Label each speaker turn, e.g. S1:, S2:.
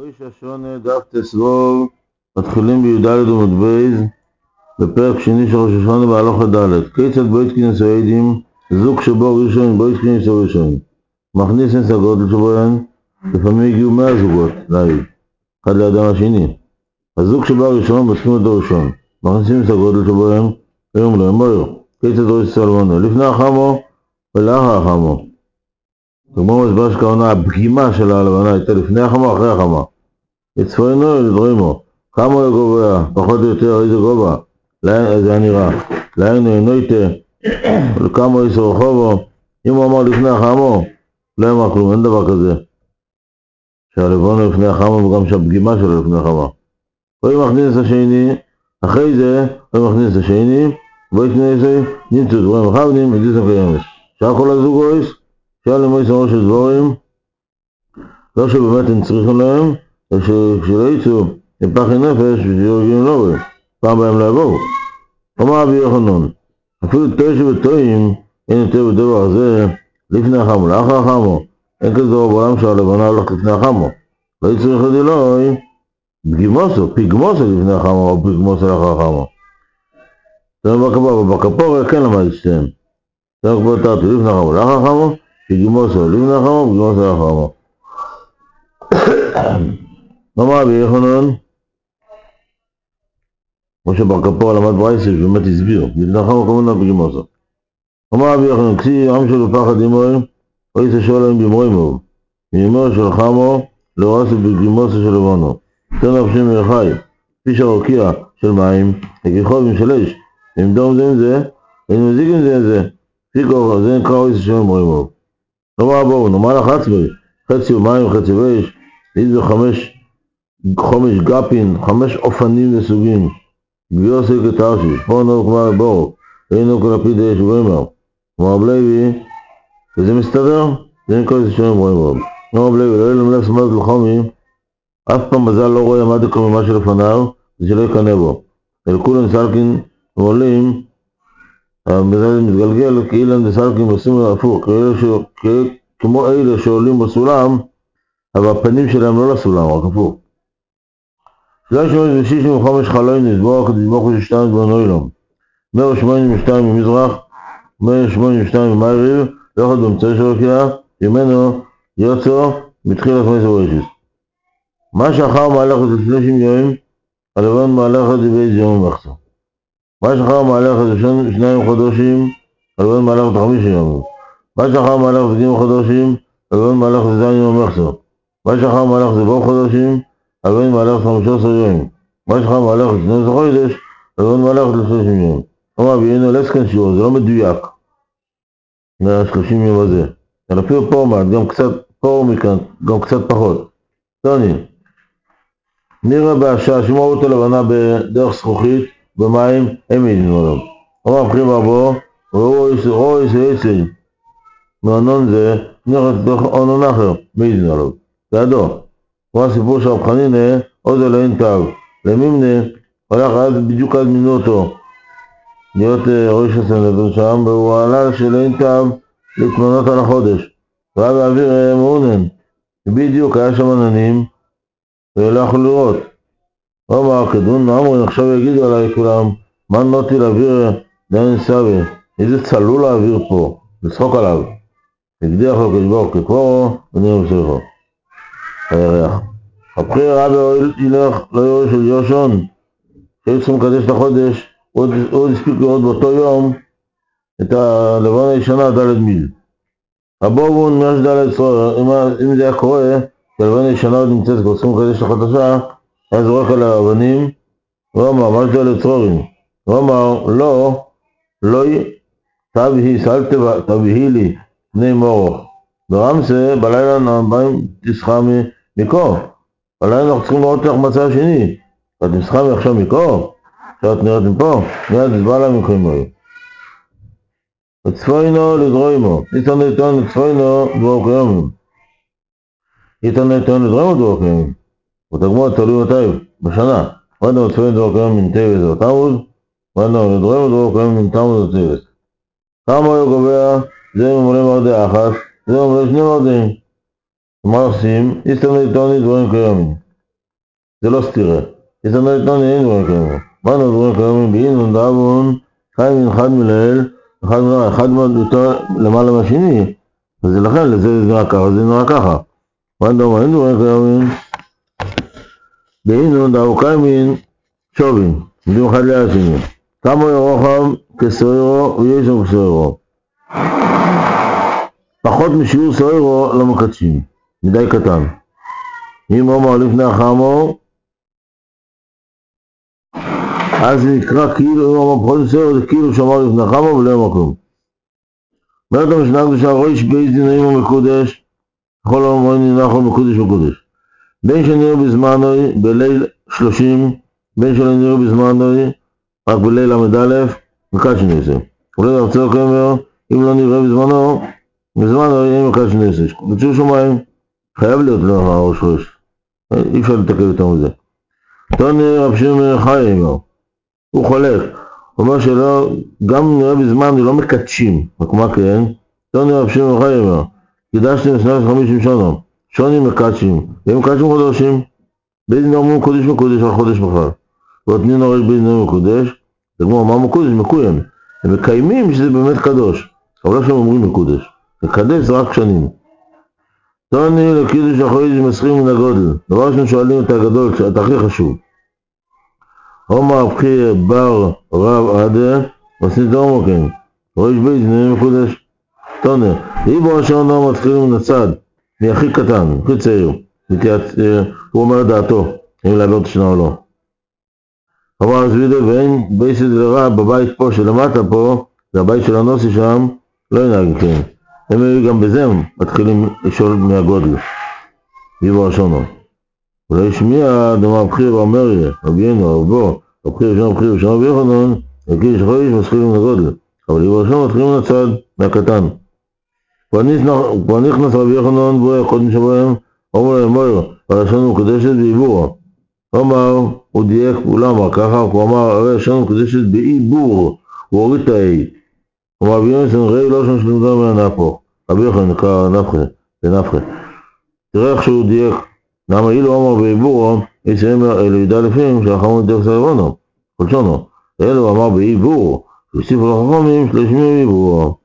S1: ראש השונה דף תסבוב, מתחילים בי"ד עמוד בייז, בפרק שני של ראש השונה בהלכה ד'. כיצד בית כנס העדים, זוג שבו ראשון, בית כנס הראשון. מכניס את הגודל שבוהן, לפעמים הגיעו 100 זוגות להעיד, אחד לאדם השני. הזוג שבו הראשון, בודקים אותו ראשון. מכניסים את הגודל שבוהן, היום לא אמר, כיצד ראש סלמונו, לפני החמו ולאחר החמו. כמו מסבר שכוונה, הפגימה של הלבנה הייתה לפני החמה, אחרי החמה. אצפוינו לדרימו, כמה הוא גובה, פחות או יותר איזה גובה, זה הנראה, להיינו איתה, וכמה איסו רחובו, אם הוא אמר לפני החמו, לא אמר כלום, אין דבר כזה, שהלבנה לפני החמה וגם שהפגימה שלו לפני החמה. הוא מכניס את השני, אחרי זה הוא מכניס את השני, בואי כנסי, נמצאו דברים מכוונים, מדיסם קיימס. שהכל הזוגויס, שאל למויס אמרו של דבורים, לא שבאמת הם צריכים להם, כשלא יצאו עם פחי נפש ושיורגים לא רואים, פעם בהם לא יבואו. אמר אבי יוחנן, אפילו תשע וטועים, אין יותר בדבר הזה לפני החמו, לאחר החמו. אין כזה דבר בעולם שהלבנה הולכת לפני החמו. לא יצריך את אלוהי, פגימוסו לפני החמו, או פגימוסו לאחר החמו. זה בכפור, כן למד את שתיהם. זה כמו תרתי לפני החמו, לאחר החמו, פגימוסו לפני החמו, פגימוסו לאחר החמו. אמר אבי יוחנן, כמו שבר כפור למד ברייסה, שבאמת הסביר, לפני החמו כמובן פגימוסו. אמר אבי יוחנן, כסי עם שלו פחד אימורים, או יצא שואלים במורים הוא. מאמור של חמו, לא רסו בגימוסו של לבנו. תן נפשים מרחי, כפי שהרוקיע של מים, הגיחובים של אש, הם דום זה עם זה, הם מזיקים זה עם זה, פיקו, זה נקרא או יצא שואלים במורים הוא. אמר בואו, נאמר לך עצמי, חצי מים, חצי ואש, איזו חומש גפין, 5 אופנים וסוגים, גביוסי כתרשיש, פה נור כבר בור, ואינו כל הפיד אש ובאמר. אמר בלוי, וזה מסתדר? זה נקרא איזה שואלים במורים הוא. אמר בלוי, לא יהיה למלך סמרת לחומי, אף פעם מזל לא רואה עמד הכל ממה שלפניו, זה שלא יקנה בו. אל כולם סלקין ועולים, המזל מתגלגל כאילן וסלקין עושים הפוך, כמו אלה שעולים בסולם, אבל הפנים שלהם לא לסולם, רק הפוך. 360 חומש חלוין נסבור, כתסבור ששתיים דבנו אילום. 182 ממזרח, 182 ממעריב, ואחד במצאי שרוקיע, ממנו יוצא מתחילת מייסר ראשיס. מה שאחר מהלכת לפני 90 יום, הלבן מהלכת לבית יום ומחצה. מה שאחר מהלכת 2 חודשים, הלבן מהלכת 5 יום. מה שאחר מהלכת 2 חודשים, הלבן מהלכת 2 יום ומחצה. מה שאחר מהלכת 4 חודשים, הלבן מהלכת 15 יום. מה שאחר מהלכת 12 חודש, הלבן מהלכת 30 יום. אמר ביינו לסקן שיעור, זה לא מדויק. זה 30 יום הזה. אלא אפילו פה מעט, גם קצת פה מכאן, גם קצת פחות. טוני. נראה בהשעה שמעו אותו לבנה בדרך זכוכית, במים, הם ידינו עליו. אמר הבחים רבו, ראו יצא מענון זה, נראה דרך ענון אחר, מי ידינו עליו. לידו, הוא הסיפור של רב חנינא, עוד אלוהין תו. למימנה, הולך בדיוק עד מינו אותו, להיות ראש הסנדון שם, והוא עלה שאלוהין תו להתמנות על החודש. והיה באוויר מעונן, בדיוק היה שם עננים, ולא יכלו לראות. אמר כדון, אמרו, עכשיו יגידו עליי כולם, מה נוטי לאוויר דן סבי, איזה צלול האוויר פה, לצחוק עליו. הגדיח לו כשבור כקורו, ונראה בסריחו. הירח. הבחיר רבי ילך לא יורי של יושון, שהיו צריכים לקדש את החודש, עוד הספיק לראות באותו יום את הלבנה הישנה ד' מיל. הבובון מרש ד' צרור, אם זה היה קורה, שהלבנה הישנה עוד נמצאת, כבר צריכים לקדש את החדשה, היה זורק על האבנים, הוא אמר, מה שדע לצרורים? הוא אמר, לא תביהי לי בני מורוך. ברמסה, בלילה נעביים תסחה מקור. בלילה אנחנו צריכים לראות לך מצב השני. את תסחה עכשיו מקור? שאת נראית מפה? מיד תסבע לה מקרים היו. וצפוינו לדרוימו. איתן איתן לצפוינו דבור קיומים. איתן איתן לדרוימו דבור קיומים. ותגמור תלוי מתי בשנה. ואנו צפויים דבור קיומים מנטבת או תמוז. ואנו לדרוימו דבור קיומים מנתמוז או טבת. כמה הוא קובע, זה ממלא מרדי אחת, זה ממלא 2 מרדים. מה עושים? איסטר ניתוני דברים קיומים. זה לא סתירה. זאת אומרת, לא נהיים דברים קיימים. מה דברים קיימים? באינון דאבון, חיים אחד מלעיל, אחד יותר למעלה מהשני. וזה לכן, לזה זה נראה ככה, זה נראה ככה. מה דברים קיימים? באינון דאבון קיימים שובים, עומדים אחד ליד השני. כמה ירוחם כסוירו ויש שם כסוירו. פחות משיעור סוירו לא מקדשים, מדי קטן. אם אומר לפני החמו, אז זה נקרא כאילו, אם אומר פחות מסוירו, זה כאילו שאמר לפני החמו ולא יאמר כלום. אומרת המשנה הקדושה, רויש בייס דינאים ומקודש, כל המועין נחו מקודש וקודש. בין שנראו בזמנוי בליל 30, בין שלא נראו בזמנוי רק בליל ע"א, מקד שני עשר. אולי ארצה אומר, אם לא נראה בזמנו יהיה מקד שני עשר. בצור שמיים, חייב להיות לא הראש ראש. אי אפשר לתקל יותר מזה. תוני רב שמעון חי אמר, הוא חולק. הוא אומר שלא, גם נראה בזמן לא מקדשים. רק מה כן? תוני רב שמעון חי אמר, קידשתם 50 שנה. שוני מקדשים. והם מקדשים חודשים. באיזה נאמרו קודש מקודש על חודש בכלל. ועותנין הראש באיזה נאמרו מקודש. זה כמו מה מקודש? מקוים. הם מקיימים שזה באמת קדוש. אבל לא שהם אומרים מקודש. לקדש זה רק שנים. תוני לקידוש החודש מסחים מן הגודל. דבר שהם שואלים את הגדול, את הכי חשוב. עומר הבחיר בר רב עדה, עושים דורמו כן. ראש בית נראה מקודש. תוני, איבו אשר נאמר מתחילים מן הצד, מהכי קטן, הכי צעיר. הוא אומר דעתו, אם לעבור את השנה או לא. אמר הסבידה, ואין בייסד לרע בבית פה שלמטה פה, זה הבית של הנוסי שם, לא ינהג כן. הם היו גם בזה מתחילים לשאול מהגודל. איבו השונו. ולא ישמיע דמה הבחיר ואומר, רביינו, רבו, הבחיר ראשון רבי יוחנן, וקידוש החודש מתחילים לגודל. אבל איבו השונו מתחילים לצד, מהקטן. כבר נכנס רבי יוחנן, והוא היה קודם שבוהם, אומר להם מויר, והלשון מקודשת בעיבורה. אמר, הוא דייק, הוא לא אמר ככה, הוא אמר, הרי לשון מקודשת בעיבור, הוא הוריד את האי. הוא אמר, ביונסן ראי לא שם שלמדה מהנפו. רבי יוחנן נקרא נפחה. תראה איך שהוא דייק. למה אילו אמר בעיבורו, יסיים לידע לפים שהחמור דייק סלבונו, חולשונו. אלו אמר בעיבור, שהוסיפו לחכמים שלשמי בעיבורו.